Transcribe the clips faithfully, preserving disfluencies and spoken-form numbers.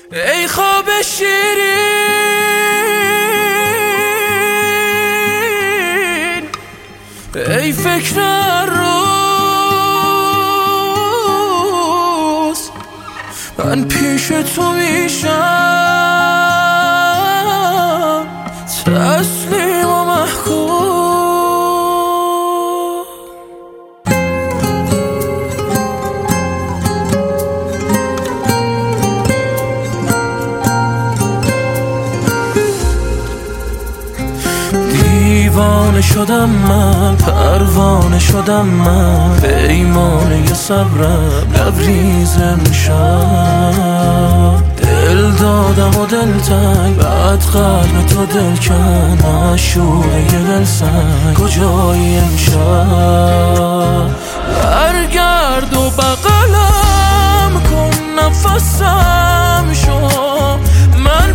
ای خواب شیرین، ای فکر روز، من پیش تو میشم تسلیم و محکوم. دیوانه شدم من، پروانه شدم من، پیمانه صبرم لبریز امشب. دل دادم و دل تنگ، بعد قلب تو دل کن، معشوقه یه دل سنگ کجایی امشب؟ برگرد و بغلم کن، نفسم شو، من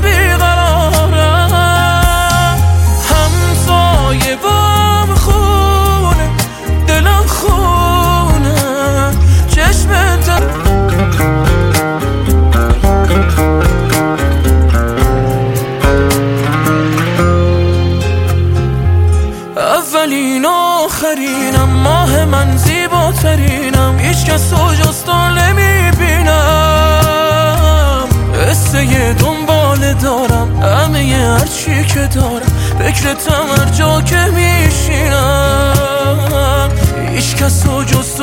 بیقرارم، همسایه بام خونه، دلم خونه، چشمت اولین آخرینم، ماه من زیباترینم، هیچ کس رو جز تو نمیبینم. قصه دنباله دارم، همه هرچی که دارم، فکرتم هر جا که میشینم. هیچ کس رو جز